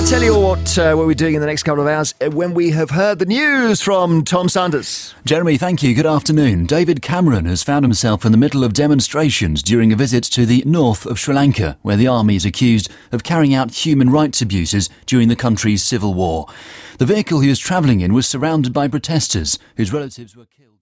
tell you what we're doing in the next couple of hours when we have heard the news from Tom Sanders. Jeremy, thank you. Good afternoon. David Cameron has found himself in the middle of demonstrations during a visit to the north of Sri Lanka, where the army is accused of carrying out human rights abuses during the country's civil war. The vehicle he was travelling in was surrounded by protesters whose relatives were killed.